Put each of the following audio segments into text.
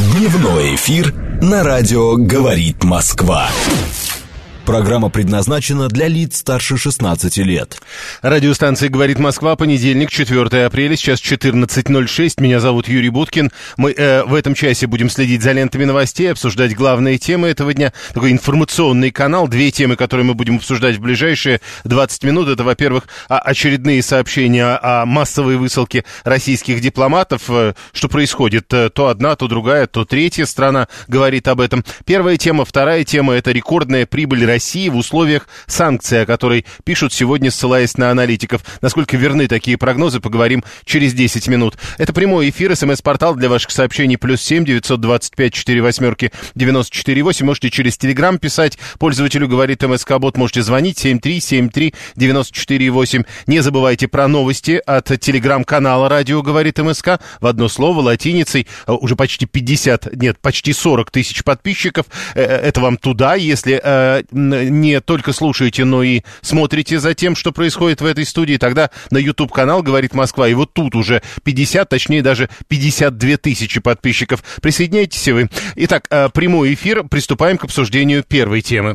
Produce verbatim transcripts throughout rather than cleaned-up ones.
Дневной эфир на радио «Говорит Москва». Программа предназначена для лиц старше шестнадцати лет. Радиостанция «Говорит Москва», понедельник, четвёртое апреля, сейчас четырнадцать ноль шесть. Меня зовут Юрий Буткин. Мы э, в этом часе будем следить за лентами новостей, обсуждать главные темы этого дня. Такой информационный канал. Две темы, которые мы будем обсуждать в ближайшие двадцать минут. Это, во-первых, очередные сообщения о массовой высылке российских дипломатов. Что происходит? То одна, то другая, то третья страна говорит об этом. Первая тема. Вторая тема — это рекордная прибыль России России в условиях санкций, о которой пишут сегодня, ссылаясь на аналитиков. Насколько верны такие прогнозы, поговорим через десять минут. Это прямой эфир, смс-портал для ваших сообщений плюс семь девятьсот двадцать пять сорок восемь девяносто четыре восемь. Можете через Телеграм писать. Пользователю говорит МСК-бот. Можете звонить семь три семь три девяносто четыре восемь. Не забывайте про новости от Телеграм-канала «Радио говорит МСК». В одно слово, латиницей. Уже почти пятьдесят, нет, почти сорок тысяч подписчиков. Это вам туда, если не только слушаете, но и смотрите за тем, что происходит в этой студии, тогда на YouTube-канал «Говорит Москва». И вот тут уже пятьдесят, точнее даже пятьдесят две тысячи подписчиков. Присоединяйтесь и вы. Итак, прямой эфир. Приступаем к обсуждению первой темы.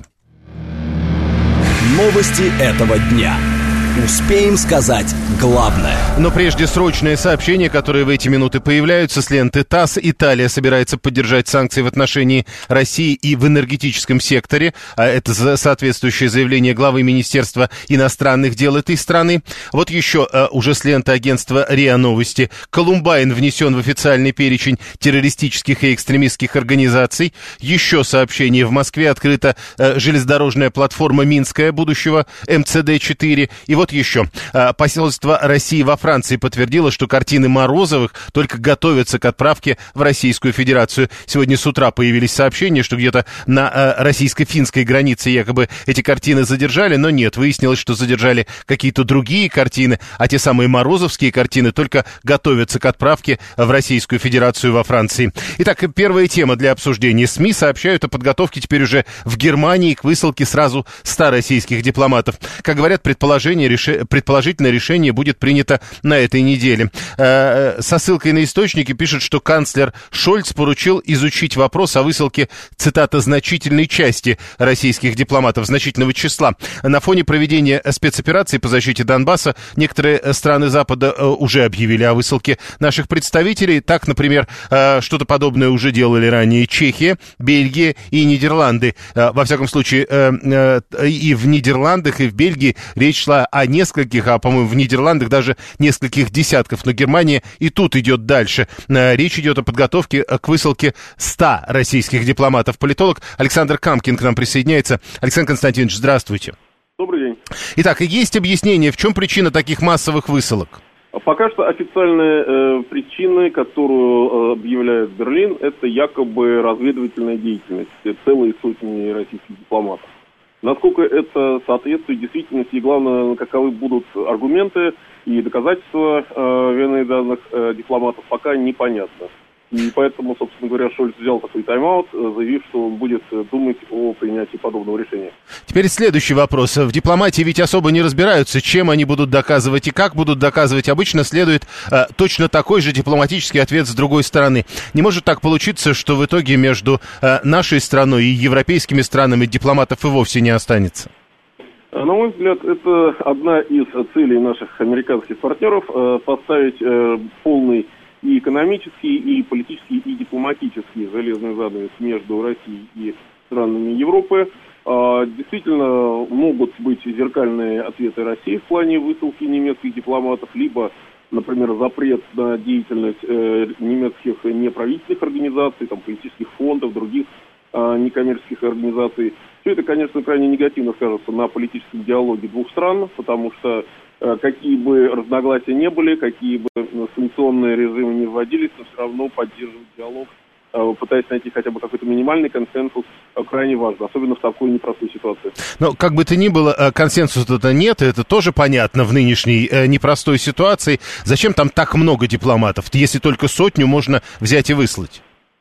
Новости этого дня. Успеем сказать главное. Но прежде срочное сообщение, которое в эти минуты появляются с ленты ТАСС. Италия собирается поддержать санкции в отношении России и в энергетическом секторе. Это соответствующее заявление главы Министерства иностранных дел этой страны. Вот еще уже с ленты агентства РИА Новости. Колумбайн внесен в официальный перечень террористических и экстремистских организаций. Еще сообщение. В Москве открыта железнодорожная платформа Минская будущего эм цэ дэ четыре. И вот Вот еще. Посольство России во Франции подтвердило, что картины Морозовых только готовятся к отправке в Российскую Федерацию. Сегодня с утра появились сообщения, что где-то на российско-финской границе якобы эти картины задержали, но нет, выяснилось, что задержали какие-то другие картины, а те самые морозовские картины только готовятся к отправке в Российскую Федерацию во Франции. Итак, первая тема для обсуждения. СМИ сообщают о подготовке теперь уже в Германии к высылке сразу ста российских дипломатов. Как говорят, предположение предположительное решение будет принято на этой неделе. Со ссылкой на источники пишут, что канцлер Шольц поручил изучить вопрос о высылке, цитата, значительной части российских дипломатов, значительного числа. На фоне проведения спецоперации по защите Донбасса некоторые страны Запада уже объявили о высылке наших представителей. Так, например, что-то подобное уже делали ранее Чехия, Бельгия и Нидерланды. Во всяком случае, и в Нидерландах, и в Бельгии речь шла о нескольких, а, по-моему, в Нидерландах даже нескольких десятков, но Германия и тут идет дальше. Речь идет о подготовке к высылке ста российских дипломатов. Политолог Александр Камкин к нам присоединяется. Александр Константинович, здравствуйте. Добрый день. Итак, есть объяснение, в чем причина таких массовых высылок? Пока что официальная э, причина, которую э, объявляет Берлин, это якобы разведывательная деятельность целой сотни российских дипломатов. Насколько это соответствует действительности и, главное, каковы будут аргументы и доказательства э, вины данных э, дипломатов, пока непонятно. И поэтому, собственно говоря, Шольц взял такой тайм-аут, заявив, что он будет думать о принятии подобного решения. Теперь следующий вопрос. В дипломатии ведь особо не разбираются, чем они будут доказывать и как будут доказывать. Обычно следует э, точно такой же дипломатический ответ с другой стороны. Не может так получиться, что в итоге между э, нашей страной и европейскими странами дипломатов и вовсе не останется? На мой взгляд, это одна из целей наших американских партнеров э, — поставить э, полный и экономический, и политический, и дипломатический железный занавес между Россией и странами Европы. Действительно, могут быть зеркальные ответы России в плане высылки немецких дипломатов, либо, например, запрет на деятельность немецких неправительственных организаций, там, политических фондов, других некоммерческих организаций. Все это, конечно, крайне негативно скажется на политическом диалоге двух стран, потому что какие бы разногласия не были, какие бы санкционные режимы не вводились, но все равно поддерживать диалог, пытаясь найти хотя бы какой-то минимальный консенсус, крайне важно, особенно в такой непростой ситуации. Но как бы то ни было, консенсуса-то нет, это тоже понятно в нынешней непростой ситуации. Зачем там так много дипломатов, если только сотню можно взять и выслать?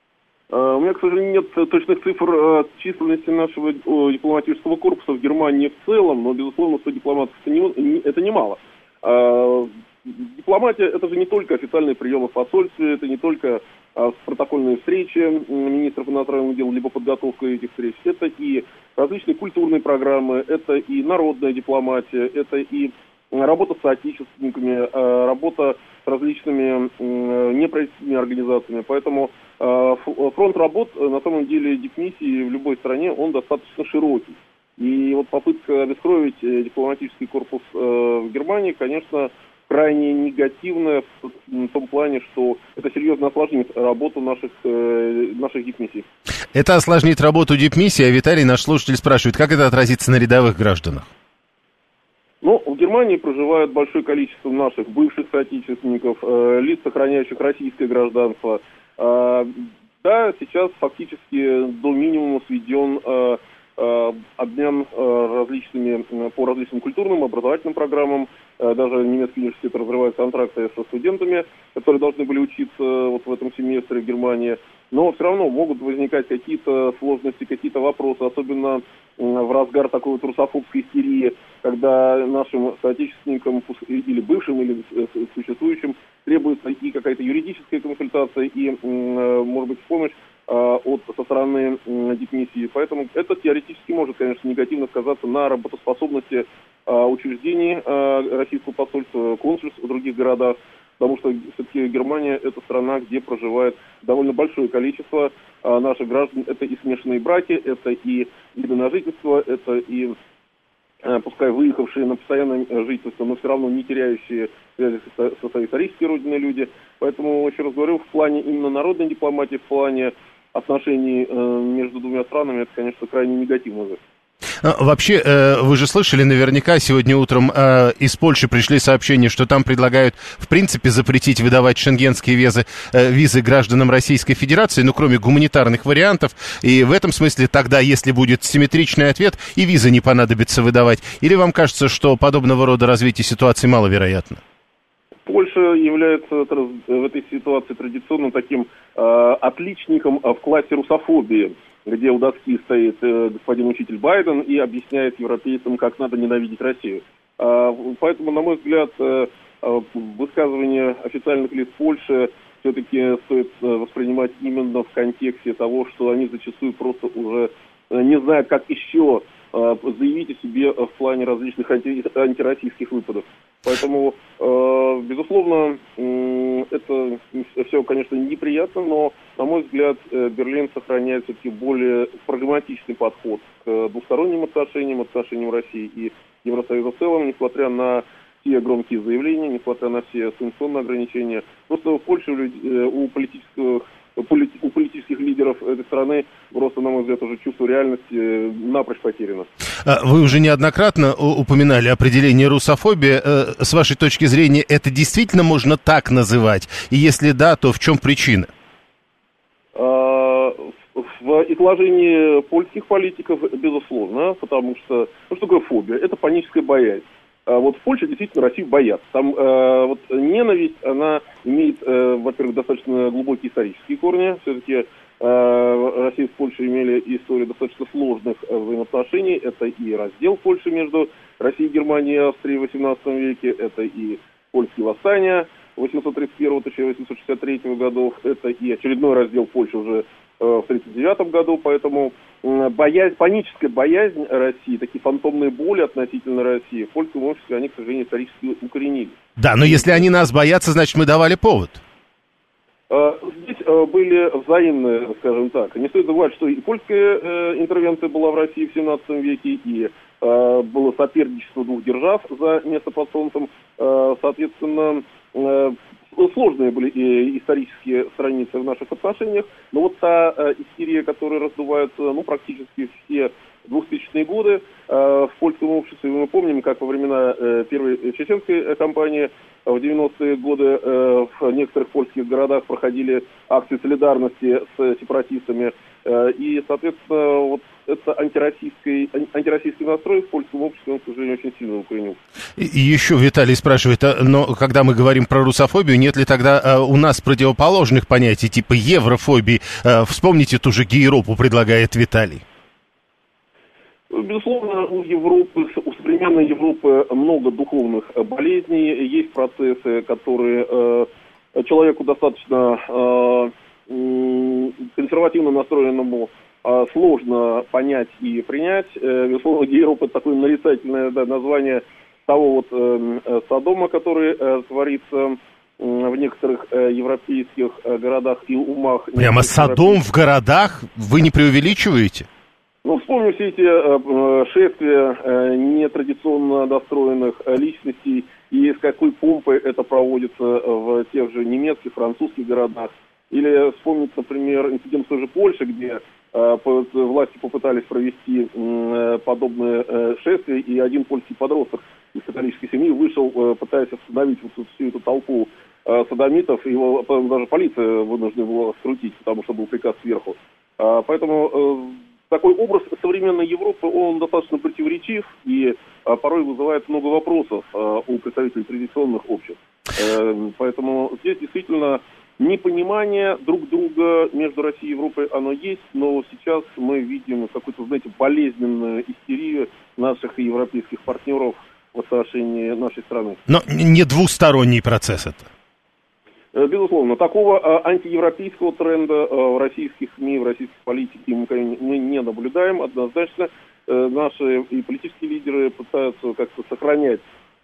У меня, к сожалению, нет точных цифр численности нашего дипломатического корпуса в Германии в целом, но, безусловно, сто дипломатов это, не, это немало. Дипломатия — это же не только официальные приемы в посольстве, это не только протокольные встречи министров иностранных дел, либо подготовка этих встреч. Это и различные культурные программы, это и народная дипломатия, это и работа с соотечественниками, работа с различными неправительственными организациями. Поэтому фронт работ, на самом деле, дипмиссии в любой стране, он достаточно широкий. И вот попытка обескровить дипломатический корпус в Германии, конечно, крайне негативная в том плане, что это серьезно осложнит работу наших, наших дипмиссий. Это осложнит работу дипмиссии, а Виталий, наш слушатель, спрашивает, как это отразится на рядовых гражданах? Ну, в Германии проживает большое количество наших бывших соотечественников, э, лиц, сохраняющих российское гражданство. Э, да, сейчас фактически до минимума сведен э, э, обмен э, различными, э, по различным культурным, образовательным программам. Э, даже немецкий университет разрывает контракты со студентами, которые должны были учиться вот в этом семестре в Германии. Но все равно могут возникать какие-то сложности, какие-то вопросы, особенно в разгар такой вот русофобской истерии, когда нашим соотечественникам или бывшим, или существующим требуется и какая-то юридическая консультация, и, может быть, помощь от, со стороны дипмиссии. Поэтому это теоретически может, конечно, негативно сказаться на работоспособности учреждений российского посольства, консульств в других городах. Потому что все-таки Германия – это страна, где проживает довольно большое количество а, наших граждан. Это и смешанные браки, это и виды на жительство, это и, а, пускай выехавшие на постоянное жительство, но все равно не теряющие связи со, со своей исторической родиной люди. Поэтому, еще раз говорю, в плане именно народной дипломатии, в плане отношений э, между двумя странами, это, конечно, крайне негативно. Вообще, вы же слышали, наверняка сегодня утром из Польши пришли сообщения, что там предлагают, в принципе, запретить выдавать шенгенские визы, визы гражданам Российской Федерации, ну, кроме гуманитарных вариантов. И в этом смысле тогда, если будет симметричный ответ, и визы не понадобится выдавать. Или вам кажется, что подобного рода развитие ситуации маловероятно? Польша является в этой ситуации традиционным таким э, отличником в классе русофобии, где у доски стоит э, господин учитель Байден и объясняет европейцам, как надо ненавидеть Россию. Э, поэтому, на мой взгляд, э, э, высказывания официальных лиц Польши все-таки стоит э, воспринимать именно в контексте того, что они зачастую просто уже э, не знают, как еще э, заявить о себе в плане различных анти, антироссийских выпадов. Поэтому, э, безусловно, э, это все, конечно, неприятно, но, на мой взгляд, э, Берлин сохраняет все-таки более прагматичный подход к двусторонним отношениям, отношениям России и Евросоюза в целом, несмотря на все громкие заявления, несмотря на все санкционные ограничения. Просто в Польше у политических, у политических лидеров этой страны просто, на мой взгляд, уже чувство реальности напрочь потеряно. Вы уже неоднократно упоминали определение русофобия. С вашей точки зрения, это действительно можно так называть? И если да, то в чем причина? В изложении польских политиков, безусловно, потому что, ну что такое фобия? Это паническая боязнь. Вот в Польше действительно Россию боятся. Там э, вот ненависть, она имеет, э, во-первых, достаточно глубокие исторические корни. Все-таки э, Россия и Польша имели историю достаточно сложных э, взаимоотношений. Это и раздел Польши между Россией, Германией и Австрией в восемнадцатом веке. Это и польские восстания восемьсот тридцать первого — тысяча восемьсот шестьдесят третьего годов. Это и очередной раздел Польши уже в тридцать девятом году, поэтому боязнь, паническая боязнь России, такие фантомные боли относительно России в польском обществе, они, к сожалению, исторически укоренились. Да, но если они нас боятся, значит, мы давали повод. Здесь были взаимные, скажем так. Не стоит забывать, что и польская интервенция была в России в семнадцатом веке, и было соперничество двух держав за место под солнцем. Соответственно, сложные были и исторические страницы в наших отношениях, но вот та э, истерия, которая раздувается, ну, практически все двухтысячные годы э, в польском обществе, мы помним, как во времена э, первой чеченской кампании в девяностые годы э, в некоторых польских городах проходили акции солидарности с сепаратистами, э, и, соответственно, вот это антироссийский, антироссийский настрой в польском обществе, он, к сожалению, очень сильно укоренился. И еще Виталий спрашивает, но когда мы говорим про русофобию, нет ли тогда а, у нас противоположных понятий, типа еврофобии? А, вспомните ту же Гейропу, предлагает Виталий. Безусловно, у Европы, у современной Европы много духовных болезней, есть процессы, которые э, человеку достаточно... Э, консервативно настроенному сложно понять и принять. Безусловно, Гейроп — это такое нарицательное, да, название того вот э, Содома, который э, творится в некоторых э, европейских э, городах и умах. Прямо Содом в городах? Вы не преувеличиваете? Ну, вспомним все эти э, шествия э, нетрадиционно достроенных э, личностей и с какой помпой это проводится в тех же немецких, французских городах. Или вспомнить, например, инцидент в той же Польше, где э, власти попытались провести э, подобное э, шествие, и один польский подросток из католической семьи вышел, э, пытаясь остановить вот всю эту толпу э, содомитов, его даже полиция вынуждена была скрутить, потому что был приказ сверху. Э, поэтому э, такой образ современной Европы, он достаточно противоречив и э, порой вызывает много вопросов э, у представителей традиционных обществ. Э, поэтому здесь действительно непонимание друг друга между Россией и Европой, оно есть, но сейчас мы видим какую-то, знаете, болезненную истерию наших европейских партнеров в отношении нашей страны. Но не двусторонний процесс это? Безусловно. Такого антиевропейского тренда в российских СМИ, в российской политике мы не наблюдаем однозначно. Наши и политические лидеры пытаются как-то сохранять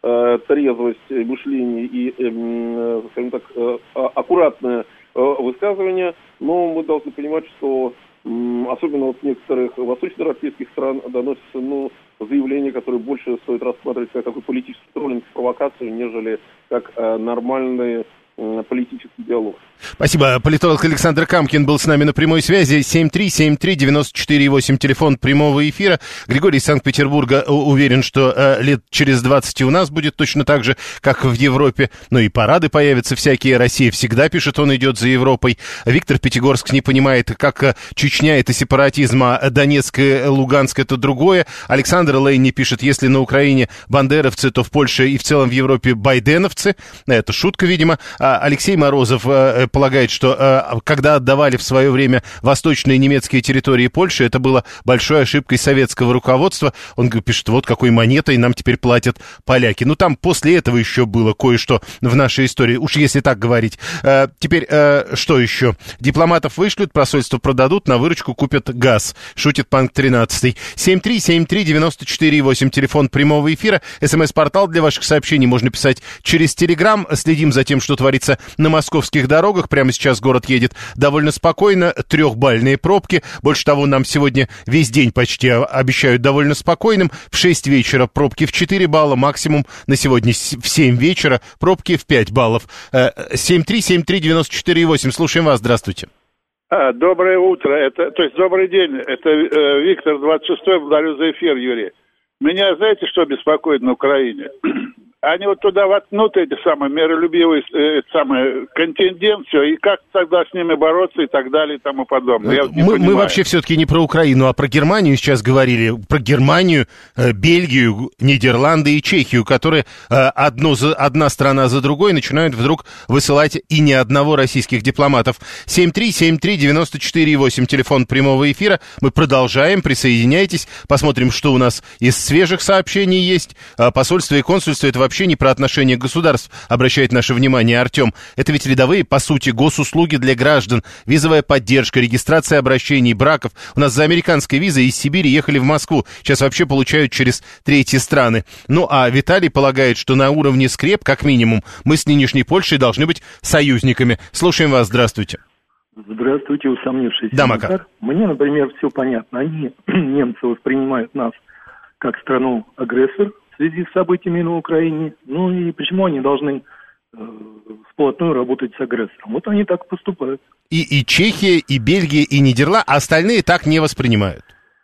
трезвость мышления и, скажем так, аккуратное высказывание, но мы должны понимать, что особенно вот в некоторых восточноевропейских стран доносятся, ну, заявления, которые больше стоит рассматривать как такой политический троллинг, провокацию, нежели как нормальные политический диалог. Спасибо. Политолог Александр Камкин был с нами на прямой связи. семь три семь три девять четыре восемь, телефон прямого эфира. Григорий из Санкт-Петербурга уверен, что э, лет через двадцать и у нас будет точно так же, как в Европе. Ну и парады появятся всякие. Россия всегда, пишет, он идет за Европой. Виктор Пятигорск не понимает, как э, Чечня — это сепаратизм, а Донецк и Луганск — это другое. Александр Лейни пишет, если на Украине бандеровцы, то в Польше и в целом в Европе байденовцы. Это шутка, видимо. Алексей Морозов э, полагает, что э, когда отдавали в свое время восточные немецкие территории Польши, это было большой ошибкой советского руководства. Он пишет, вот какой монетой нам теперь платят поляки. Ну, там после этого еще было кое-что в нашей истории, уж если так говорить. Э, теперь, э, что еще? Дипломатов вышлют, посольство продадут, на выручку купят газ, шутит Панк тринадцать. семь три семь три девять четыре восемь, телефон прямого эфира. СМС-портал для ваших сообщений можно писать через Телеграм. Следим за тем, что творится на московских дорогах. Прямо сейчас город едет довольно спокойно. Трехбальные пробки. Больше того, нам сегодня весь день почти обещают довольно спокойным. В шесть вечера пробки в четыре балла. Максимум на сегодня в семь вечера пробки в пять баллов. семь три семь три девять четыре восемь. Слушаем вас. Здравствуйте. А, доброе утро. Это, то есть добрый день. Это э, Виктор, двадцать шестой. Благодарю за эфир, Юрий. Меня, знаете, что беспокоит на Украине? Они вот туда воткнут эти самые миролюбивые э, самые контингент, все, и как тогда с ними бороться и так далее и тому подобное. Я вот мы, мы вообще все-таки не про Украину, а про Германию сейчас говорили. Про Германию, э, Бельгию, Нидерланды и Чехию, которые э, одно за, одна страна за другой начинают вдруг высылать и ни одного российских дипломатов. семь три семь три девять четыре восемь, телефон прямого эфира. Мы продолжаем, присоединяйтесь, посмотрим, что у нас из свежих сообщений есть. Посольство и консульство — это вообще не про отношения государств, обращает наше внимание Артем. Это ведь рядовые, по сути, госуслуги для граждан, визовая поддержка, регистрация обращений, браков. У нас за американской визой из Сибири ехали в Москву, сейчас вообще получают через третьи страны. Ну а Виталий полагает, что на уровне скреп, как минимум, мы с нынешней Польшей должны быть союзниками. Слушаем вас, здравствуйте. Здравствуйте, усомнившийся. Да, Макар. Мне, например, все понятно. Они, немцы, воспринимают нас как страну-агрессор в связи с событиями на Украине. Ну и почему они должны э, вплотную работать с агрессором? Вот они так поступают. И, и Чехия, и Бельгия, и Нидерланды, а остальные так не воспринимают?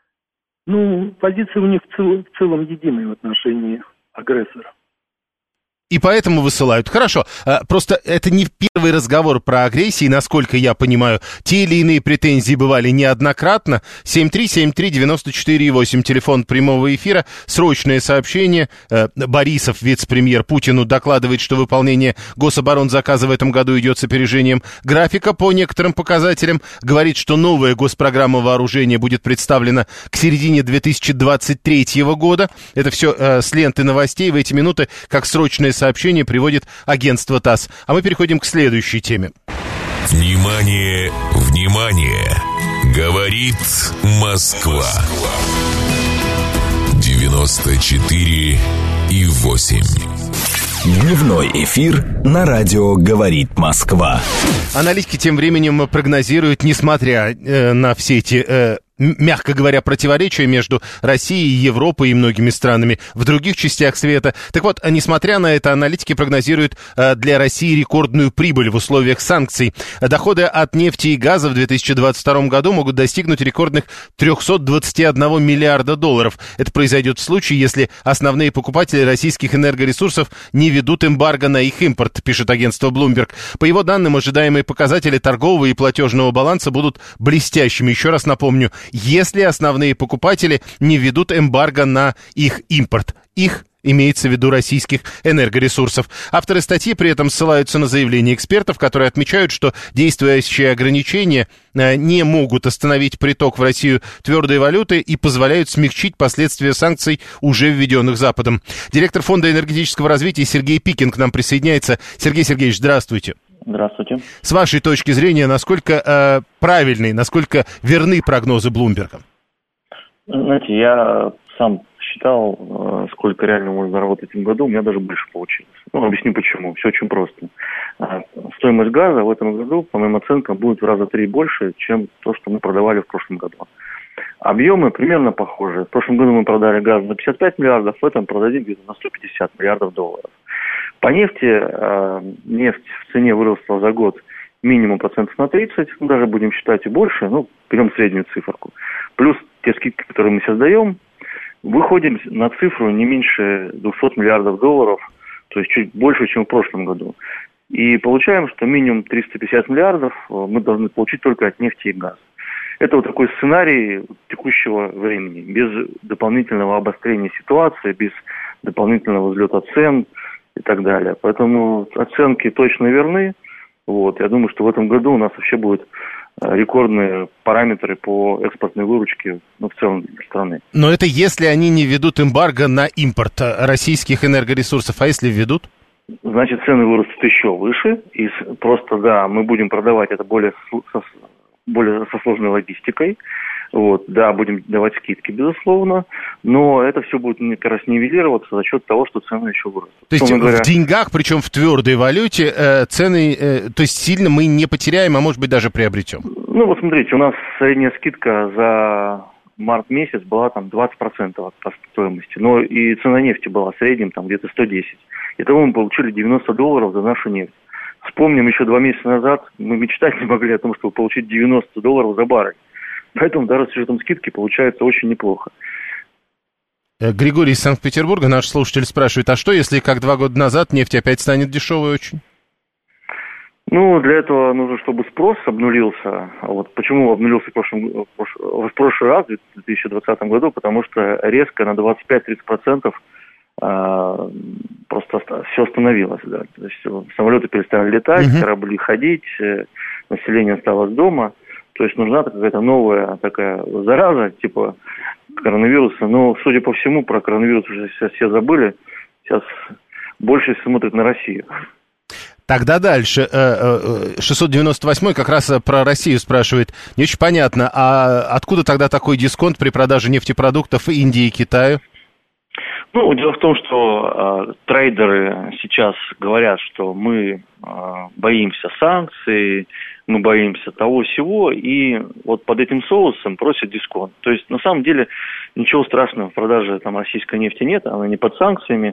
Ну, позиция у них в, цел, в целом единая в отношении агрессора. И поэтому высылают. Хорошо, просто это не первый разговор про агрессию, насколько я понимаю. Те или иные претензии бывали неоднократно. семь три семь три девять четыре восемь, телефон прямого эфира. Срочное сообщение. Борисов, вице-премьер, Путину докладывает, что выполнение гособоронзаказа в этом году идет с опережением графика по некоторым показателям. Говорит, что новая госпрограмма вооружения будет представлена к середине две тысячи двадцать третьего года. Это все с ленты новостей в эти минуты, как срочное сообщение приводит агентство ТАСС. А мы переходим к следующей теме. Внимание, внимание! Говорит Москва. девяносто четыре и восемь. Дневной эфир на радио «Говорит Москва». Аналитики тем временем прогнозируют, несмотря э, на все эти, э, мягко говоря, противоречия между Россией, Европой и многими странами в других частях света. Так вот, несмотря на это, аналитики прогнозируют э, для России рекордную прибыль в условиях санкций. Доходы от нефти и газа в две тысячи двадцать втором году могут достигнуть рекордных триста двадцать один миллиарда долларов. Это произойдет в случае, если основные покупатели российских энергоресурсов не ведут эмбарго на их импорт, пишет агентство Bloomberg. По его данным, ожидаемые показатели торгового и платежного баланса будут блестящими. Еще раз напомню, если основные покупатели не ведут эмбарго на их импорт. Их имеется в виду российских энергоресурсов. Авторы статьи при этом ссылаются на заявления экспертов, которые отмечают, что действующие ограничения не могут остановить приток в Россию твердой валюты и позволяют смягчить последствия санкций, уже введенных Западом. Директор Фонда энергетического развития Сергей Пикин к нам присоединяется. Сергей Сергеевич, здравствуйте. Здравствуйте. С вашей точки зрения, насколько э, правильны, насколько верны прогнозы Блумберга? Знаете, я сам считал, сколько реально можно заработать в этом году, у меня даже больше получилось. Ну, объясню почему. Все очень просто. Стоимость газа в этом году, по моим оценкам, будет в раза три больше, чем то, что мы продавали в прошлом году. Объемы примерно похожи. В прошлом году мы продали газ за пятьдесят пять миллиардов, в этом продадим где-то на сто пятьдесят миллиардов долларов. По нефти, э, нефть в цене выросла за год минимум процентов на тридцать, ну, даже будем считать и больше, ну, берем среднюю циферку. Плюс те скидки, которые мы сейчас даем, выходим на цифру не меньше двухсот миллиардов долларов, то есть чуть больше, чем в прошлом году. И получаем, что минимум триста пятьдесят миллиардов мы должны получить только от нефти и газа. Это вот такой сценарий текущего времени, без дополнительного обострения ситуации, без дополнительного взлета цен и так далее. Поэтому оценки точно верны. Вот. Я думаю, что в этом году у нас вообще будут рекордные параметры по экспортной выручке, ну, в целом для страны. Но это если они не введут эмбарго на импорт российских энергоресурсов, а если введут? Значит, цены вырастут еще выше, и просто, да, мы будем продавать это более со, более со сложной логистикой. Вот, да, будем давать скидки, безусловно, но это все будет как раз нивелироваться за счет того, что цены еще вырастут. То есть говоря... в деньгах, причем в твердой валюте, э, цены, э, то есть сильно мы не потеряем, а может быть даже приобретем? Ну, вот смотрите, у нас средняя скидка за март месяц была там двадцать процентов от стоимости, но и цена нефти была в среднем там где-то сто десять. Итого мы получили девяносто долларов за нашу нефть. Вспомним, еще два месяца назад мы мечтать не могли о том, чтобы получить девяносто долларов за баррель. Поэтому даже с учетом скидки получается очень неплохо. Григорий из Санкт-Петербурга, наш слушатель, спрашивает, а что, если как два года назад нефть опять станет дешевой очень? Ну, для этого нужно, чтобы спрос обнулился. А вот почему обнулился в, прошлом, в прошлый раз, в две тысячи двадцатом году? Потому что резко на двадцать пять-тридцать процентов а, просто все остановилось. Да. То есть самолеты перестали летать, угу. корабли ходить, население осталось дома. То есть нужна какая-то новая такая зараза, типа коронавируса. Но, судя по всему, про коронавирус уже сейчас все забыли. Сейчас больше смотрят на Россию. Тогда дальше. шестьсот девяносто восьмой как раз про Россию спрашивает. Не очень понятно, а откуда тогда такой дисконт при продаже нефтепродуктов Индии и Китаю? Ну, дело в том, что э, трейдеры сейчас говорят, что мы э, боимся санкций, мы боимся того-сего, и вот под этим соусом просят дисконт. То есть, на самом деле, ничего страшного в продаже там, российской нефти нет, она не под санкциями,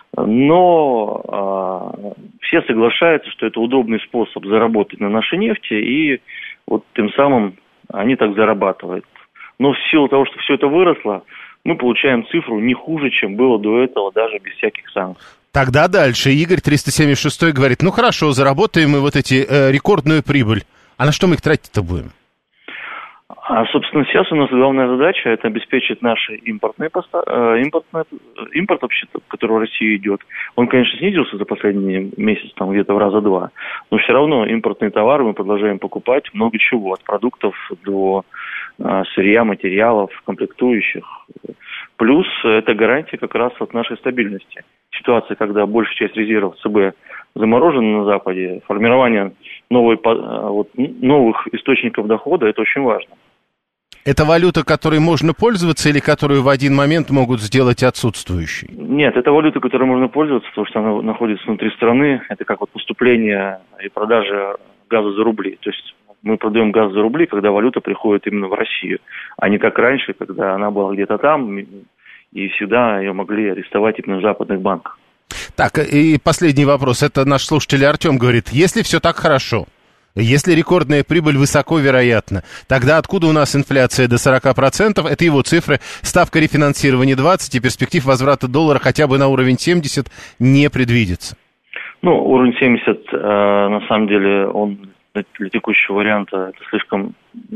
но э, все соглашаются, что это удобный способ заработать на нашей нефти, и вот тем самым они так зарабатывают. Но в силу того, что все это выросло, мы получаем цифру не хуже, чем было до этого, даже без всяких санкций. Тогда дальше. Игорь триста семьдесят шесть говорит, ну хорошо, заработаем мы вот эти э, рекордную прибыль. А на что мы их тратить-то будем? А, собственно, сейчас у нас главная задача – это обеспечить наши импортные поста... э, импортные... импорт, вообще, который в Россию идет. Он, конечно, снизился за последний месяц, там где-то в раза два, но все равно импортные товары мы продолжаем покупать много чего, от продуктов до э, сырья, материалов, комплектующих. Плюс это гарантия как раз от нашей стабильности. Ситуация, когда большая часть резервов ЦБ заморожена на Западе, формирование новой, вот, новых источников дохода, это очень важно. Это валюта, которой можно пользоваться или которую в один момент могут сделать отсутствующей? Нет, это валюта, которой можно пользоваться, потому что она находится внутри страны. Это как вот поступление и продажа газа за рубли. То есть мы продаем газ за рубли, когда валюта приходит именно в Россию, а не как раньше, когда она была где-то там, и всегда ее могли арестовать именно в западных банках. Так, и последний вопрос. Это наш слушатель Артем говорит, если все так хорошо, если рекордная прибыль высоко вероятна, тогда откуда у нас инфляция до сорок процентов? Это его цифры. Ставка рефинансирования двадцать, и перспектив возврата доллара хотя бы на уровень семьдесят не предвидится. Ну, уровень семьдесят, э, на самом деле, он для текущего варианта это слишком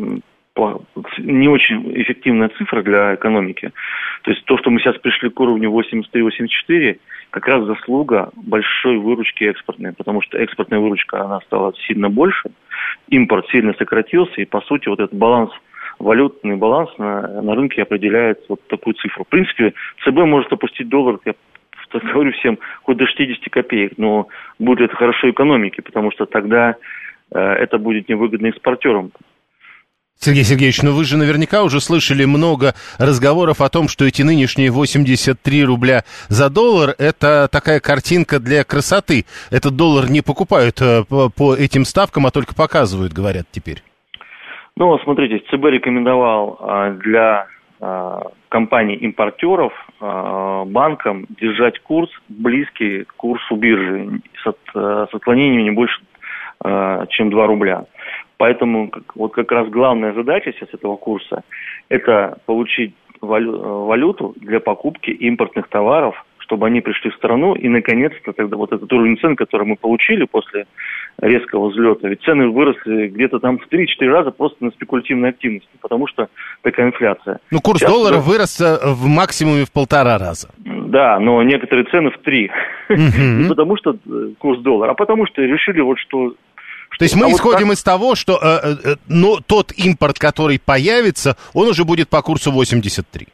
не очень эффективная цифра для экономики. То есть то, что мы сейчас пришли к уровню восемьдесят три - восемьдесят четыре, как раз заслуга большой выручки экспортной, потому что экспортная выручка, она стала сильно больше, импорт сильно сократился, и, по сути, вот этот баланс, валютный баланс на, на рынке определяет вот такую цифру. В принципе, ЦБ может опустить доллар, я говорю всем, хоть до шестьдесят копеек, но будет это хорошо экономике, потому что тогда э, это будет невыгодно экспортерам. Сергей Сергеевич, ну вы же наверняка уже слышали много разговоров о том, что эти нынешние восемьдесят три рубля за доллар – это такая картинка для красоты. Этот доллар не покупают по, по этим ставкам, а только показывают, говорят теперь. Ну, смотрите, ЦБ рекомендовал для компаний-импортеров банкам держать курс близкий к курсу биржи с, с отклонением не больше, чем два рубля. Поэтому вот как раз главная задача сейчас этого курса – это получить валюту для покупки импортных товаров, чтобы они пришли в страну, и, наконец-то, тогда вот этот уровень цен, который мы получили после резкого взлета, ведь цены выросли где-то там в три-четыре раза просто на спекулятивной активности, потому что такая инфляция. Ну, курс сейчас доллара да, вырос в максимуме в полтора раза. Да, но некоторые цены в три. Не потому что курс доллара, а потому что решили вот что... То есть мы а исходим вот так... из того, что э, э, но тот импорт, который появится, он уже будет по курсу восемьдесят три.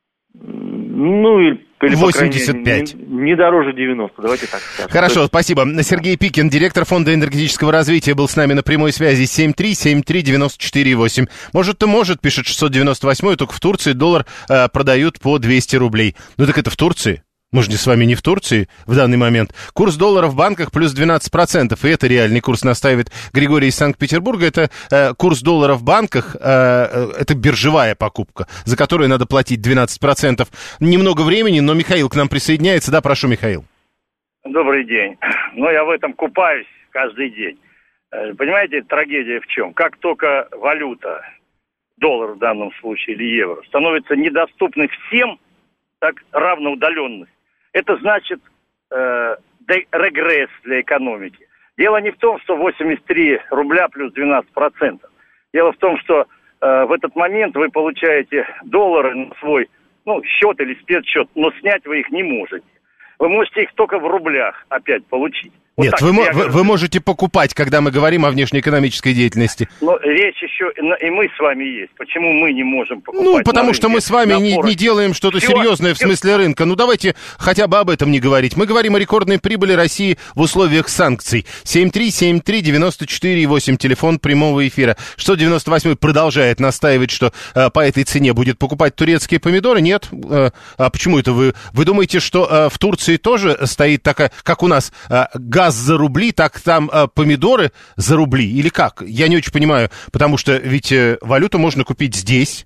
Ну, или, или восемьдесят пять. Крайней, не, не дороже девяносто, давайте так скажем. Хорошо, есть... спасибо. Сергей Пикин, директор Фонда энергетического развития, был с нами на прямой связи. семь три семь три девять четыре восемь. Может, то может, пишет шестьсот девяносто восемь, только в Турции доллар э, продают по двести рублей. Ну так это в Турции. Мы же с вами не в Турции в данный момент. Курс доллара в банках плюс двенадцать процентов, и это реальный курс, настаивает Григорий из Санкт-Петербурга. Это э, курс доллара в банках, э, э, это биржевая покупка, за которую надо платить двенадцать процентов. Немного времени, но Михаил к нам присоединяется. Да, прошу, Михаил. Добрый день. Ну, я в этом купаюсь каждый день. Понимаете, трагедия в чем? Как только валюта, доллар в данном случае или евро, становится недоступной всем, так равноудаленных, это значит э, регресс для экономики. Дело не в том, что восемьдесят три рубля плюс двенадцать процентов. Дело в том, что э, в этот момент вы получаете доллары на свой ну, счет или спецсчет, но снять вы их не можете. Вы можете их только в рублях опять получить. Вот Нет, вы, вы, вы можете покупать, когда мы говорим о внешнеэкономической деятельности. Но речь еще, и мы с вами есть. Почему мы не можем покупать? Ну, потому что мы с вами не, не делаем что-то все, серьезное все. В смысле рынка. Ну, давайте хотя бы об этом не говорить. Мы говорим о рекордной прибыли России в условиях санкций. семь три семь три девять четыре восемь, телефон прямого эфира. шестьсот девяносто восемь продолжает настаивать, что э, по этой цене будет покупать турецкие помидоры. Нет. Э, а почему это вы? Вы думаете, что э, в Турции тоже стоит такая, как у нас, э, газ за рубли, так там э, помидоры за рубли, или как? Я не очень понимаю, потому что ведь э, валюту можно купить здесь,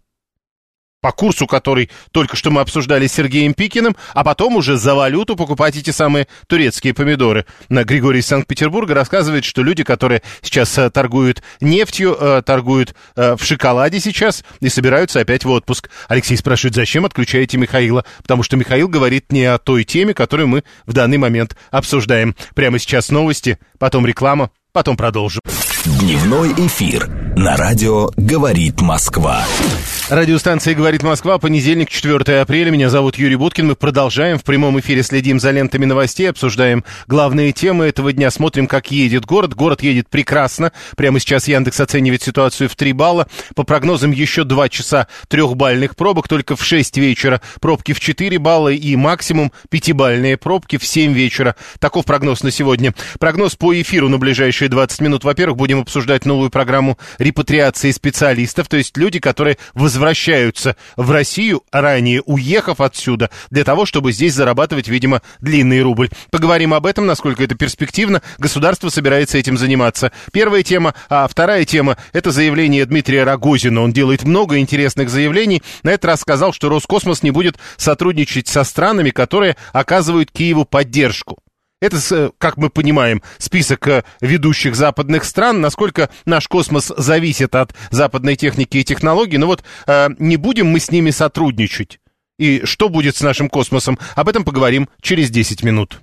по курсу, который только что мы обсуждали с Сергеем Пикиным, а потом уже за валюту покупать эти самые турецкие помидоры. Григорий из Санкт-Петербурга рассказывает, что люди, которые сейчас э, торгуют нефтью, э, торгуют э, в шоколаде сейчас и собираются опять в отпуск. Алексей спрашивает, зачем отключаете Михаила? Потому что Михаил говорит не о той теме, которую мы в данный момент обсуждаем. Прямо сейчас новости, потом реклама, потом продолжим. Дневной эфир на радио «Говорит Москва». Радиостанция «Говорит Москва», понедельник, четвёртое апреля. Меня зовут Юрий Буткин. Мы продолжаем. В прямом эфире следим за лентами новостей, обсуждаем главные темы этого дня. Смотрим, как едет город. Город едет прекрасно. Прямо сейчас Яндекс оценивает ситуацию в три балла. По прогнозам, еще два часа трехбальных пробок. Только в шесть вечера пробки в четыре балла и максимум пятибальные пробки в семь вечера. Таков прогноз на сегодня. Прогноз по эфиру на ближайшие двадцать минут. Во-первых, будем обсуждать новую программу репатриации специалистов, то есть люди, которые возвращаются возвращаются в Россию, ранее уехав отсюда, для того, чтобы здесь зарабатывать, видимо, длинный рубль. Поговорим об этом, насколько это перспективно. Государство собирается этим заниматься. Первая тема. А вторая тема – это заявление Дмитрия Рогозина. Он делает много интересных заявлений. На этот раз сказал, что Роскосмос не будет сотрудничать со странами, которые оказывают Киеву поддержку. Это, как мы понимаем, список ведущих западных стран, насколько наш космос зависит от западной техники и технологий. Но вот э, не будем мы с ними сотрудничать. И что будет с нашим космосом? Об этом поговорим через десять минут.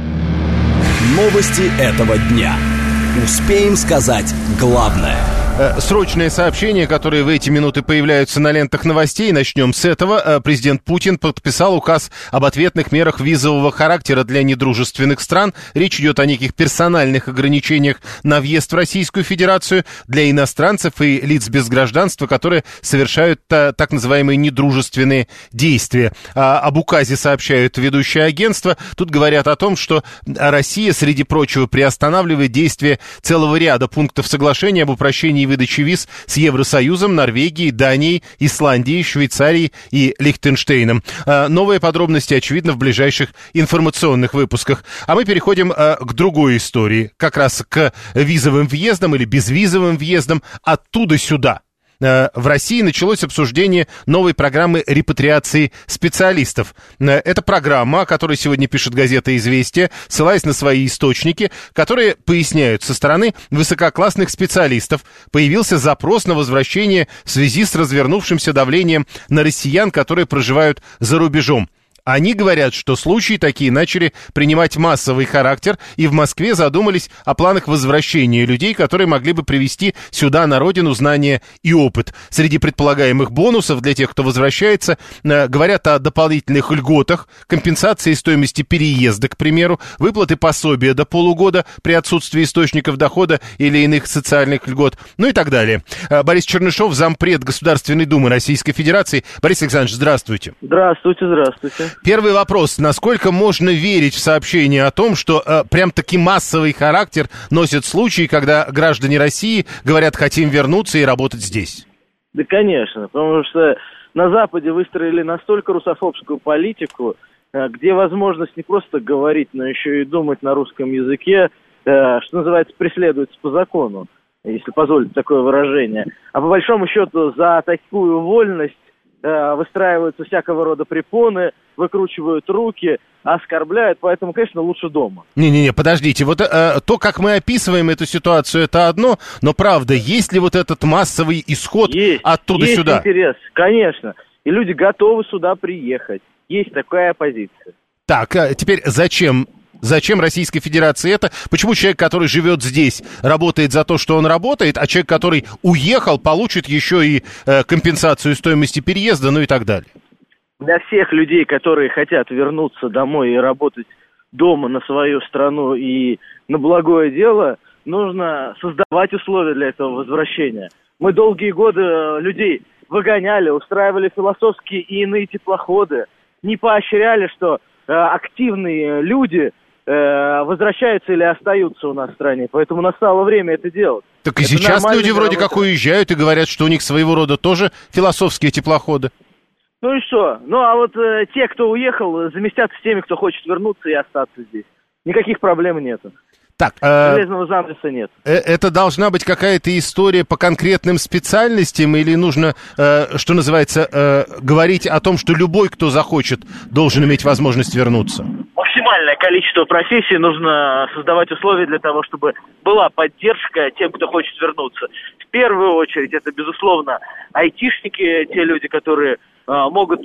Новости этого дня. Успеем сказать главное. Срочные сообщения, которые в эти минуты появляются на лентах новостей. Начнем с этого. Президент Путин подписал указ об ответных мерах визового характера для недружественных стран. Речь идет о неких персональных ограничениях на въезд в Российскую Федерацию для иностранцев и лиц без гражданства, которые совершают так называемые недружественные действия. Об указе сообщают ведущие агентства. Тут говорят о том, что Россия, среди прочего, приостанавливает действие целого ряда пунктов соглашения об упрощении выдачи виз с Евросоюзом, Норвегией, Данией, Исландией, Швейцарией и Лихтенштейном. Новые подробности, очевидно, в ближайших информационных выпусках. А мы переходим к другой истории, как раз к визовым въездам или безвизовым въездам оттуда сюда. В России началось обсуждение новой программы репатриации специалистов. Это программа, о которой сегодня пишет газета «Известия», ссылаясь на свои источники, которые поясняют, со стороны высококлассных специалистов появился запрос на возвращение в связи с развернувшимся давлением на россиян, которые проживают за рубежом. Они говорят, что случаи такие начали принимать массовый характер, и в Москве задумались о планах возвращения людей, которые могли бы привести сюда, на родину, знания и опыт. Среди предполагаемых бонусов для тех, кто возвращается, говорят о дополнительных льготах, компенсации стоимости переезда, к примеру, выплаты пособия до полугода при отсутствии источников дохода или иных социальных льгот, ну и так далее. Борис Чернышов, зампред Государственной Думы Российской Федерации. Борис Александрович, здравствуйте. Здравствуйте, здравствуйте. Первый вопрос. Насколько можно верить в сообщение о том, что э, прям-таки массовый характер носят случаи, когда граждане России говорят, хотим вернуться и работать здесь? Да, конечно, потому что на Западе выстроили настолько русофобскую политику, э, где возможность не просто говорить, но еще и думать на русском языке, э, что называется, преследуется по закону, если позволить такое выражение. А по большому счету за такую вольность выстраиваются всякого рода препоны, выкручивают руки, оскорбляют, поэтому, конечно, лучше дома. Не-не-не, подождите, вот э, то, как мы описываем эту ситуацию, это одно, но правда, есть ли вот этот массовый исход есть, оттуда есть сюда? Есть интерес, конечно, и люди готовы сюда приехать, есть такая позиция. Так, а теперь зачем? Зачем Российской Федерации это? Почему человек, который живет здесь, работает за то, что он работает, а человек, который уехал, получит еще и э, компенсацию стоимости переезда, ну и так далее? Для всех людей, которые хотят вернуться домой и работать дома на свою страну и на благое дело, нужно создавать условия для этого возвращения. Мы долгие годы людей выгоняли, устраивали философские и иные теплоходы, не поощряли, что э, активные люди возвращаются или остаются у нас в стране. Поэтому настало время это делать. Так и это сейчас люди вроде работа. как уезжают и говорят, что у них своего рода тоже философские теплоходы. Ну и что? Ну а вот э, те, кто уехал, заместятся теми, кто хочет вернуться и остаться здесь. Никаких проблем нету. Так, э, железного занавеса нет. Э, это должна быть какая-то история по конкретным специальностям или нужно, э, что называется, э, говорить о том, что любой, кто захочет, должен иметь возможность вернуться? Максимальное количество профессий нужно создавать условия для того, чтобы была поддержка тем, кто хочет вернуться. В первую очередь это, безусловно, айтишники, те люди, которые э, могут...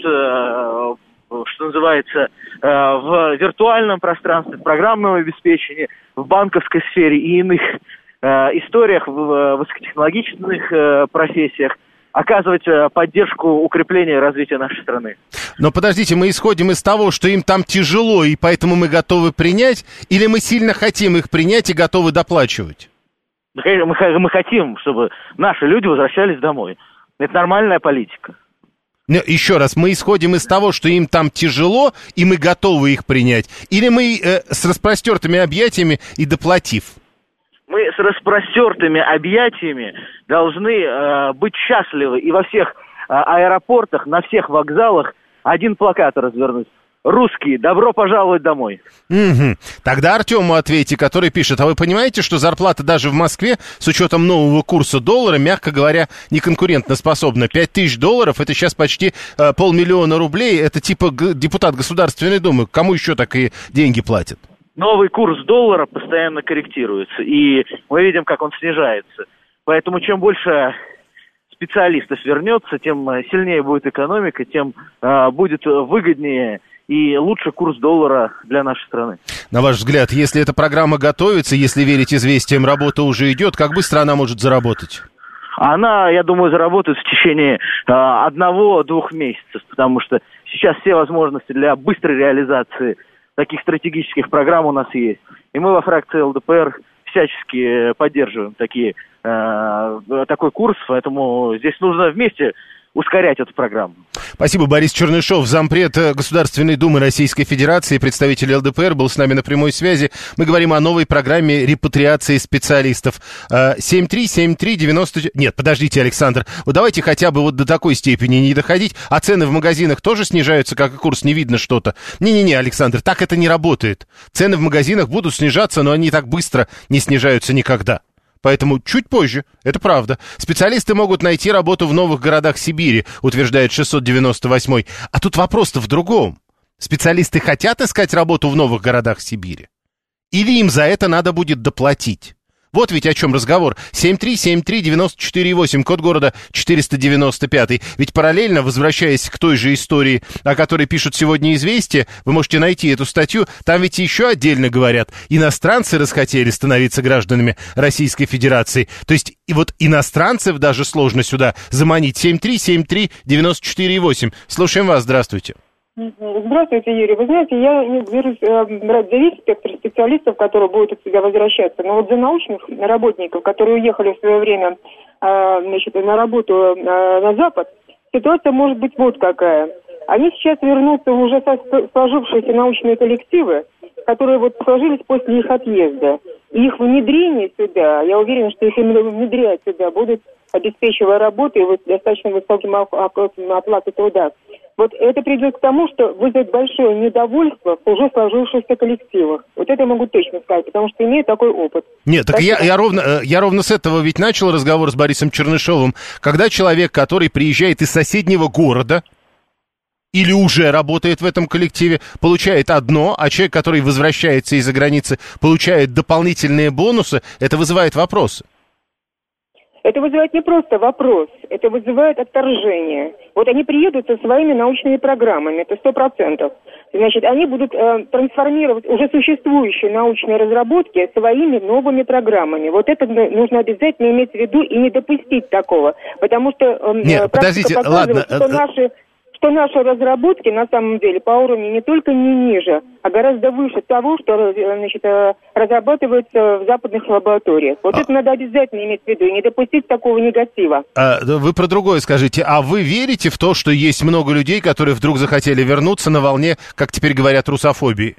Э, что называется, в виртуальном пространстве, в программном обеспечении, в банковской сфере и иных э, историях, в высокотехнологичных э, профессиях, оказывать э, поддержку укрепления и развития нашей страны. Но подождите, мы исходим из того, что им там тяжело, и поэтому мы готовы принять, или мы сильно хотим их принять и готовы доплачивать? Мы, мы хотим, чтобы наши люди возвращались домой. Это нормальная политика. Еще раз, мы исходим из того, что им там тяжело, и мы готовы их принять, или мы э, с распростертыми объятиями и доплатив? Мы с распростертыми объятиями должны э, быть счастливы и во всех э, аэропортах, на всех вокзалах один плакат развернуть. Русские, добро пожаловать домой. Угу. Тогда Артему ответьте, который пишет: а вы понимаете, что зарплата даже в Москве с учетом нового курса доллара, мягко говоря, не конкурентоспособна? Пять тысяч долларов, это сейчас почти э, полмиллиона рублей, это типа г- депутат Государственной Думы. Кому еще такие деньги платят? Новый курс доллара постоянно корректируется, и мы видим, как он снижается. Поэтому чем больше специалистов вернется, тем сильнее будет экономика, тем э, будет выгоднее и лучше курс доллара для нашей страны. На ваш взгляд, если эта программа готовится, если верить известиям, работа уже идет, как быстро она может заработать? Она, я думаю, заработает в течение э, одного-двух месяцев, потому что сейчас все возможности для быстрой реализации таких стратегических программ у нас есть. И мы во фракции эл дэ пэ эр всячески поддерживаем такие, э, такой курс, поэтому здесь нужно вместе ускорять эту программу. Спасибо. Борис Чернышов, зампред Государственной Думы Российской Федерации, представитель эл дэ пэ эр, был с нами на прямой связи. Мы говорим о новой программе репатриации специалистов. семь три семь три девяносто... Нет, подождите, Александр. Вот давайте хотя бы вот до такой степени не доходить. А цены в магазинах тоже снижаются, как и курс, не видно что-то. Не-не-не, Александр, так это не работает. Цены в магазинах будут снижаться, но они так быстро не снижаются никогда. Поэтому чуть позже, это правда. Специалисты могут найти работу в новых городах Сибири, утверждает шестьсот девяносто восьмой. А тут вопрос-то в другом. Специалисты хотят искать работу в новых городах Сибири? Или им за это надо будет доплатить? Вот ведь о чем разговор. семь три семь три девяносто четыре восемь, код города четыреста девяносто пять. Ведь параллельно, возвращаясь к той же истории, о которой пишут сегодня «Известия», вы можете найти эту статью, там ведь еще отдельно говорят, иностранцы расхотели становиться гражданами Российской Федерации. То есть и вот иностранцев даже сложно сюда заманить. семь три семь три девяносто четыре восемь. Слушаем вас, здравствуйте. Здравствуйте, Юрий. Вы знаете, я не берусь э, брать за весь спектр специалистов, которые будут от себя возвращаться, но вот за научных работников, которые уехали в свое время э, значит, на работу э, на Запад, ситуация может быть вот какая. Они сейчас вернутся в уже сложившиеся научные коллективы, которые вот сложились после их отъезда. И их внедрение сюда, я уверена, что их именно внедрять сюда будут, обеспечивая работу и вот достаточно высоким оплатой труда. Вот это придет к тому, что вызовет большое недовольство в уже сложившихся коллективах. Вот это я могу точно сказать, потому что имею такой опыт. Нет, так я, я, ровно, я ровно с этого ведь начал разговор с Борисом Чернышовым. Когда человек, который приезжает из соседнего города или уже работает в этом коллективе, получает одно, а человек, который возвращается из-за границы, получает дополнительные бонусы, это вызывает вопросы. Это вызывает не просто вопрос, это вызывает отторжение. Вот они приедут со своими научными программами, это сто процентов. Значит, они будут э, трансформировать уже существующие научные разработки своими новыми программами. Вот это нужно обязательно иметь в виду и не допустить такого. Потому что э, Нет, практика показывает, ладно. что наши... что наши разработки на самом деле по уровню не только не ниже, а гораздо выше того, что значит, разрабатывается в западных лабораториях. Вот а... это надо обязательно иметь в виду и не допустить такого негатива. А, вы про другое скажите. А вы верите в то, что есть много людей, которые вдруг захотели вернуться на волне, как теперь говорят, русофобии?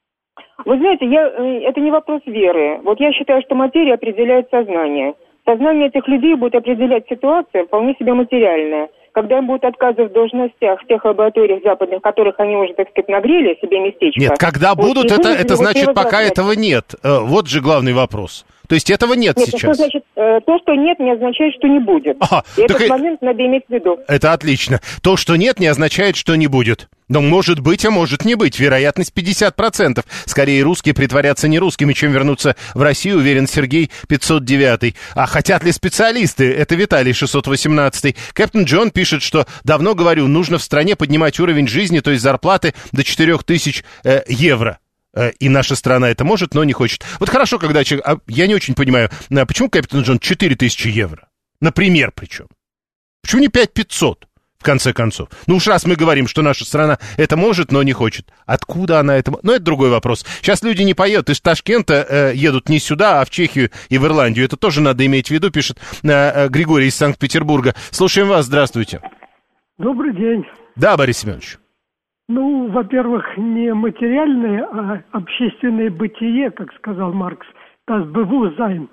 Вы знаете, я, это не вопрос веры. Вот я считаю, что материя определяет сознание. Сознание этих людей будет определять ситуацию вполне себе материальная. Когда им будут отказывать в должностях в тех лабораториях западных, в которых они уже, так сказать, нагрели себе местечко. Нет, когда вот, будут, это, это значит, вот пока этого нет. Вот же главный вопрос. То есть этого нет, нет сейчас. Что значит, то, что нет, не означает, что не будет. А, и этот момент надо иметь в виду. Это отлично. То, что нет, не означает, что не будет. Но может быть, а может не быть. Вероятность пятьдесят процентов. Скорее русские притворятся не русскими, чем вернуться в Россию, уверен Сергей пятьсот девятый. А хотят ли специалисты? Это Виталий шестьсот восемнадцатый. Кэптен Джон пишет, что давно говорю, нужно в стране поднимать уровень жизни, то есть зарплаты до четырех тысяч э, евро. И наша страна это может, но не хочет. Вот хорошо, когда человек... А я не очень понимаю, почему Капитан Джон четыре тысячи евро? Например, причем. Почему не пять тысяч пятьсот, в конце концов? Ну уж раз мы говорим, что наша страна это может, но не хочет. Откуда она это... Ну, это другой вопрос. Сейчас люди не поедут из Ташкента, э, едут не сюда, а в Чехию и в Ирландию. Это тоже надо иметь в виду, пишет э, э, Григорий из Санкт-Петербурга. Слушаем вас, здравствуйте. Добрый день. Да, Борис Семенович. Ну, во-первых, не материальное, а общественное бытие, как сказал Маркс, das Bewusstsein.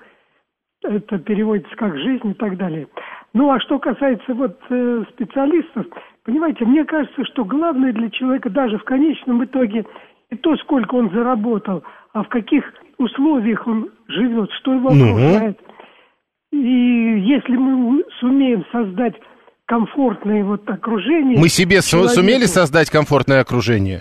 Это переводится как жизнь и так далее. Ну, а что касается вот э, специалистов, понимаете, мне кажется, что главное для человека даже в конечном итоге не то, сколько он заработал, а в каких условиях он живет, что его окружает. Ну. И если мы сумеем создать комфортное вот окружение... Мы себе человеку... сумели создать комфортное окружение?